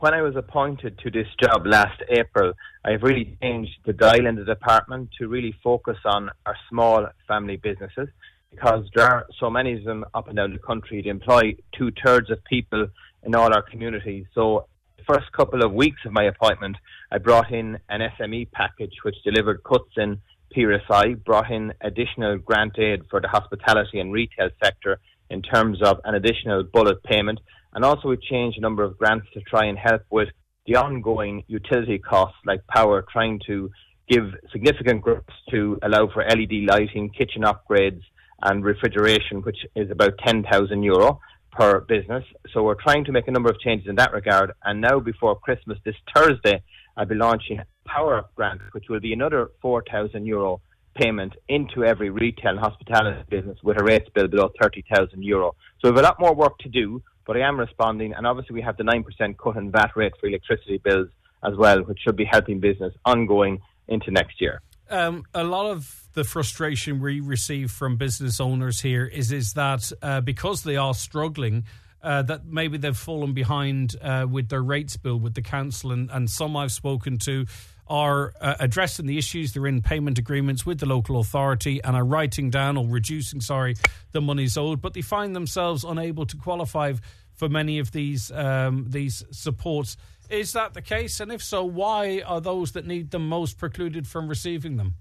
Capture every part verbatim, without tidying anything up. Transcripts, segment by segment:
when I was appointed to this job last April, I've really changed the dial in the department to really focus on our small family businesses, because there are so many of them up and down the country. They employ two-thirds of people in all our communities. So the first couple of weeks of my appointment, I brought in an S M E package which delivered cuts in P R S I, brought in additional grant aid for the hospitality and retail sector in terms of an additional bullet payment, and also we changed a number of grants to try and help with the ongoing utility costs like power, trying to give significant grants to allow for L E D lighting, kitchen upgrades and refrigeration, which is about ten thousand euro per business. So we're trying to make a number of changes in that regard. And now before Christmas, this Thursday, I'll be launching a Power Up grant, which will be another four thousand euro payment into every retail and hospitality business with a rates bill below thirty thousand euro. So we have a lot more work to do, but I am responding. And obviously we have the nine percent cut in V A T rate for electricity bills as well, which should be helping business ongoing into next year. Um, a lot of the frustration we receive from business owners here is is that uh, because they are struggling, uh, that maybe they've fallen behind uh, with their rates bill with the council, and, and some I've spoken to are uh, addressing the issues. They're in payment agreements with the local authority and are writing down or reducing, sorry, the monies owed, but they find themselves unable to qualify for many of these um, these supports. Is that the case? And if so, why are those that need them most precluded from receiving them?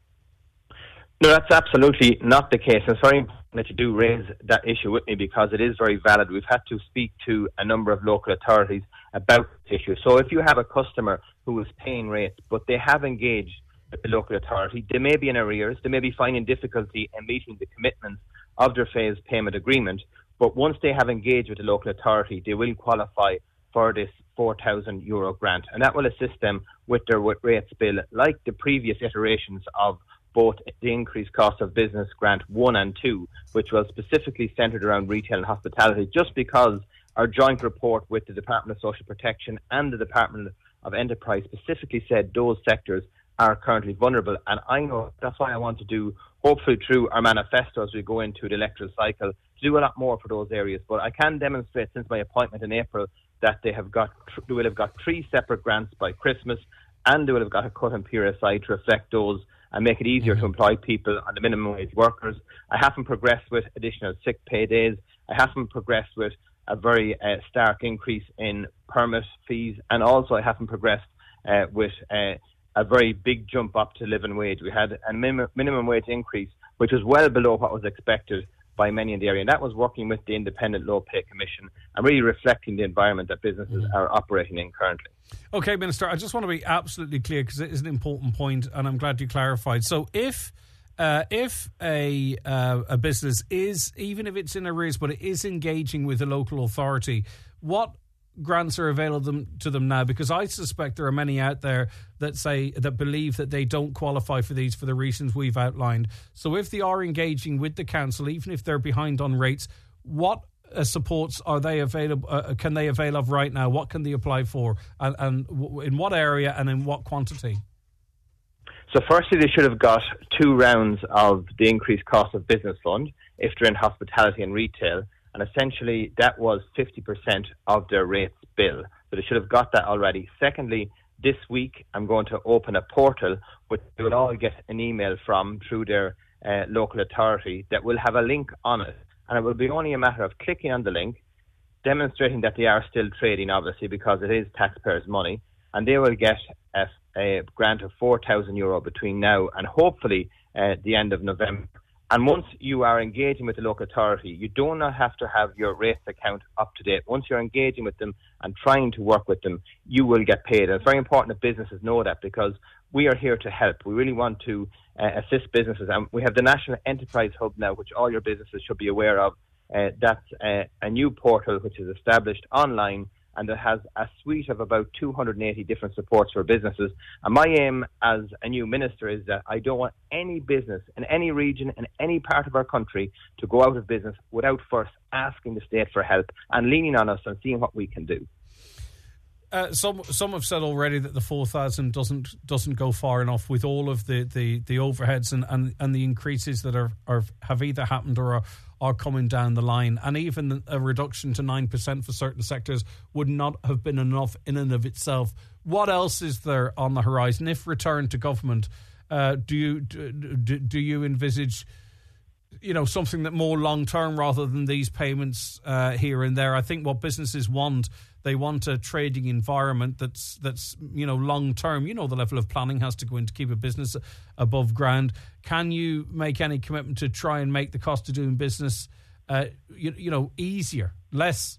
No, that's absolutely not the case. It's very important that you do raise that issue with me, because it is very valid. We've had to speak to a number of local authorities about this issue. So if you have a customer who is paying rates, but they have engaged with the local authority, they may be in arrears, they may be finding difficulty in meeting the commitments of their phased payment agreement, but once they have engaged with the local authority, they will qualify for this four thousand euro grant, and that will assist them with their rates bill, like the previous iterations of both the increased cost of business grant one and two, which was specifically centred around retail and hospitality, just because our joint report with the Department of Social Protection and the Department of Enterprise specifically said those sectors are currently vulnerable. And I know that's why I want to do, hopefully through our manifesto as we go into the electoral cycle, to do a lot more for those areas. But I can demonstrate since my appointment in April that they have got, they will have got three separate grants by Christmas, and they will have got a cut in P R S I to reflect those and make it easier to employ people on the minimum wage workers. I haven't progressed with additional sick pay days. I haven't progressed with a very uh, stark increase in permit fees, and also I haven't progressed uh, with uh, a very big jump up to living wage. We had a minimum, minimum wage increase, which was well below what was expected by many in the area, and that was working with the Independent Low Pay Commission and really reflecting the environment that businesses are operating in currently. OK, Minister, I just want to be absolutely clear, because it is an important point, and I'm glad you clarified. So if uh, if a uh, a business is, even if it's in arrears, but it is engaging with a local authority, what grants are available to them now? Because I suspect there are many out there that say, that believe that they don't qualify for these for the reasons we've outlined. So if they are engaging with the council, even if they're behind on rates, what uh, supports are they available? Uh, can they avail of right now? What can they apply for, and, and w- in what area and in what quantity? So firstly, they should have got two rounds of the increased cost of business fund if they're in hospitality and retail. And essentially, that was fifty percent of their rates bill. So they should have got that already. Secondly, this week, I'm going to open a portal which they will all get an email from through their uh, local authority that will have a link on it. And it will be only a matter of clicking on the link, demonstrating that they are still trading, obviously, because it is taxpayers' money. And they will get a, a grant of four thousand euro between now and hopefully uh, the end of November. And once you are engaging with the local authority, you do not have to have your rates account up to date. Once you're engaging with them and trying to work with them, you will get paid. And it's very important that businesses know that, because we are here to help. We really want to uh, assist businesses. And we have the National Enterprise Hub now, which all your businesses should be aware of. Uh, that's uh, a new portal which is established online, and it has a suite of about two hundred eighty different supports for businesses. And my aim as a new minister is that I don't want any business in any region, in any part of our country, to go out of business without first asking the state for help and leaning on us and seeing what we can do. Uh, some some have said already that the four thousand doesn't doesn't go far enough with all of the, the, the overheads and, and, and the increases that are, are have either happened or are, are coming down the line. And even a reduction to nine percent for certain sectors would not have been enough in and of itself. What else is there on the horizon? If return to government, uh, do you do, do you envisage, you know, something that more long term rather than these payments uh, here and there? I think what businesses want, they want a trading environment that's that's you know long term. You know, the level of planning has to go in to keep a business above ground. Can you make any commitment to try and make the cost of doing business, uh, you, you know, easier, less?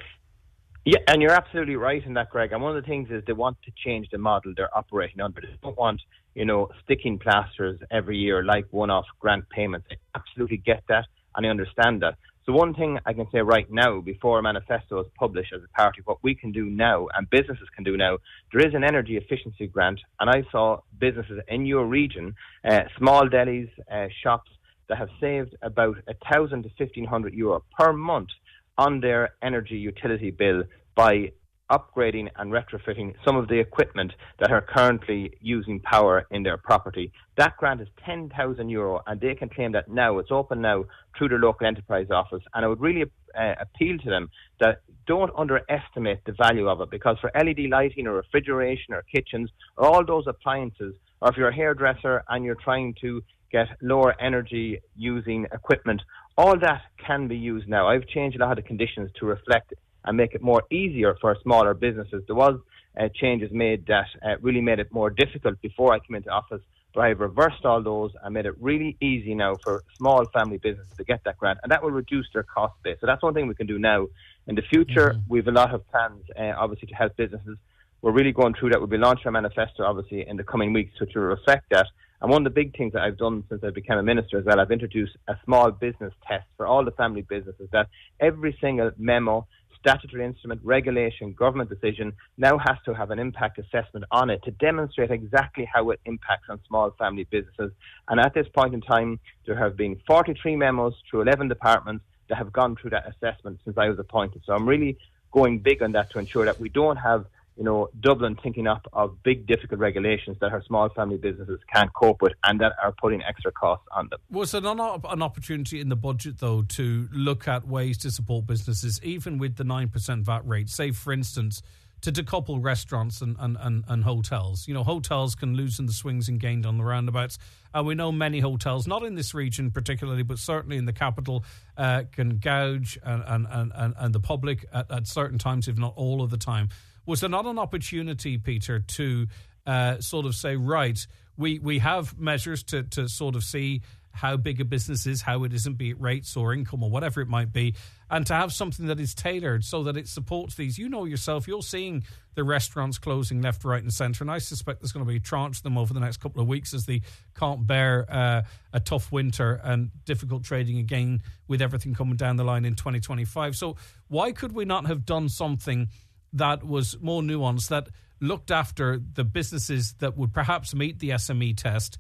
Yeah, and you're absolutely right in that, Greg. And one of the things is they want to change the model they're operating under. They don't want, you know, sticking plasters every year like one-off grant payments. I absolutely get that, and I understand that. So one thing I can say right now, before a manifesto is published as a party, what we can do now, and businesses can do now, there is an energy efficiency grant, and I saw businesses in your region, uh, small delis, uh, shops, that have saved about one thousand to fifteen hundred euro per month on their energy utility bill by upgrading and retrofitting some of the equipment that are currently using power in their property. That grant is ten thousand euro, and they can claim that now. It's open now through their local enterprise office, and I would really uh, appeal to them that don't underestimate the value of it, because for L E D lighting or refrigeration or kitchens or all those appliances, or if you're a hairdresser and you're trying to get lower energy using equipment, all that can be used now. I've changed a lot of the conditions to reflect and make it more easier for smaller businesses. There was uh, changes made that uh, really made it more difficult before I came into office, but I've reversed all those and made it really easy now for small family businesses to get that grant, and that will reduce their cost base. So that's one thing we can do now. In the future, mm-hmm. we have a lot of plans, uh, obviously, to help businesses. We're really going through that. We'll be launching a manifesto, obviously, in the coming weeks, which will reflect that. And one of the big things that I've done since I became a minister as well, I've introduced a small business test for all the family businesses, that every single memo, statutory instrument, regulation, government decision now has to have an impact assessment on it to demonstrate exactly how it impacts on small family businesses. And at this point in time, there have been forty-three memos through eleven departments that have gone through that assessment since I was appointed. So I'm really going big on that to ensure that we don't have, you know, Dublin thinking up of big, difficult regulations that our small family businesses can't cope with and that are putting extra costs on them. Was there not an opportunity in the budget, though, to look at ways to support businesses, even with the nine percent V A T rate? Say, for instance, to decouple restaurants and, and, and, and hotels. You know, hotels can loosen the swings and gain on the roundabouts. And we know many hotels, not in this region particularly, but certainly in the capital, uh, can gouge and, and, and, and the public at, at certain times, if not all of the time. Was there not an opportunity, Peter, to uh, sort of say, right, we, we have measures to, to sort of see how big a business is, how it isn't, be it rates or income or whatever it might be, and to have something that is tailored so that it supports these? You know yourself, you're seeing the restaurants closing left, right and centre, and I suspect there's going to be a tranche of them over the next couple of weeks as they can't bear uh, a tough winter and difficult trading again with everything coming down the line in twenty twenty-five. So why could we not have done something that was more nuanced, that looked after the businesses that would perhaps meet the S M E test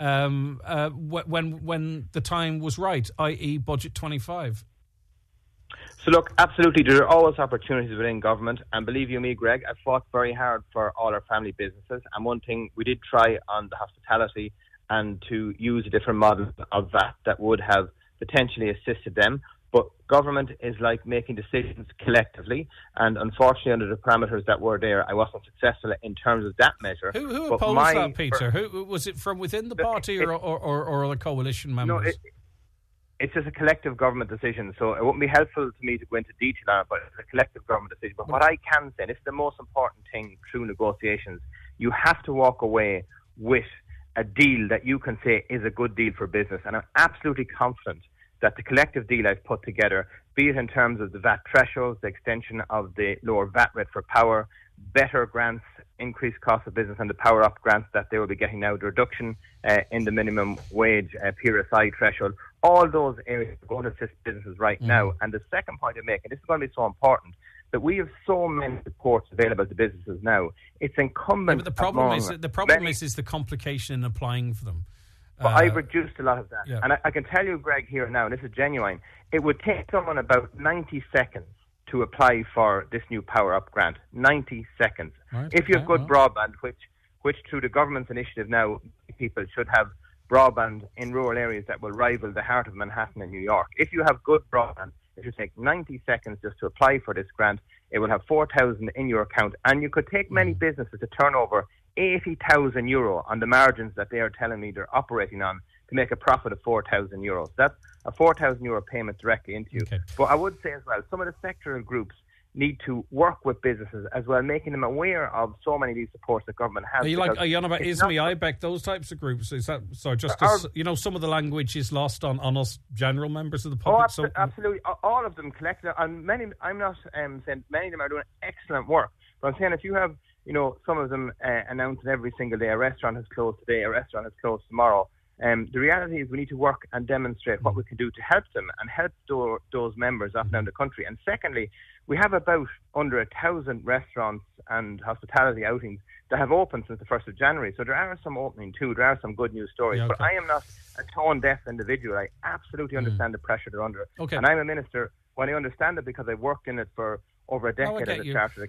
um, uh, when when the time was right, that is Budget twenty-five? So look, absolutely, there are always opportunities within government, and believe you me, Greg, I fought very hard for all our family businesses, and one thing we did try on the hospitality and to use a different model of V A T that would have potentially assisted them. But government is like making decisions collectively, and unfortunately, under the parameters that were there, I wasn't successful in terms of that measure. Who, who but opposed my, that, Peter? Who, was it from within the party it, or, or, or, or the coalition members? No, it, it's just a collective government decision, so it wouldn't be helpful to me to go into detail on it, but it's a collective government decision. But what I can say, and this is the most important thing through negotiations, you have to walk away with a deal that you can say is a good deal for business, and I'm absolutely confident that the collective deal I've put together, be it in terms of the V A T thresholds, the extension of the lower V A T rate for power, better grants, increased cost of business, and the Power Up grants that they will be getting now, the reduction uh, in the minimum wage uh, P R S I threshold, all those areas are going to assist businesses right mm. now. And the second point I'm making, this is going to be so important, that we have so many supports available to businesses now. It's incumbent. Yeah, but the problem is the problem many, is is the complication in applying for them. But uh, I've reduced a lot of that. Yeah. And I, I can tell you, Greg, here now, and this is genuine, it would take someone about ninety seconds to apply for this new Power Up grant. ninety seconds. Right, if you have okay, good well. broadband, which which through the government's initiative now, people should have broadband in rural areas that will rival the heart of Manhattan and New York. If you have good broadband, it should take ninety seconds just to apply for this grant. It will have four thousand in your account, and you could take many businesses to turn over eighty thousand euro on the margins that they are telling me they're operating on to make a profit of four thousand euros. That's a four thousand euro payment directly into you. Okay. But I would say as well, some of the sectoral groups need to work with businesses as well, making them aware of so many of these supports that government has. Are you like, are you on about I S M E, I B E C, those types of groups? Is that, sorry, just, Our, you know, some of the language is lost on, on us general members of the public. Oh, abso- so, absolutely. All of them collected, and many, I'm not um, saying many of them are doing excellent work, but I'm saying if you have, you know, some of them uh, announcing every single day, a restaurant has closed today, a restaurant has closed tomorrow. Um, the reality is we need to work and demonstrate what we can do to help them and help do- those members up and down the country. And secondly, we have about under a thousand restaurants and hospitality outings that have opened since the first of January. So there are some opening too. There are some good news stories. Yeah, okay. But I am not a tone-deaf individual. I absolutely understand mm. the pressure they're under. Okay. And I'm a minister when I understand it because I worked in it for over a decade no, as a you. chartered